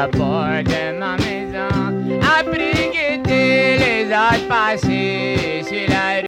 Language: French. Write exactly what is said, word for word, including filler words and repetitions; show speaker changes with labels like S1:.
S1: la porte de ma maison, après quitter les autres passés sur la rue.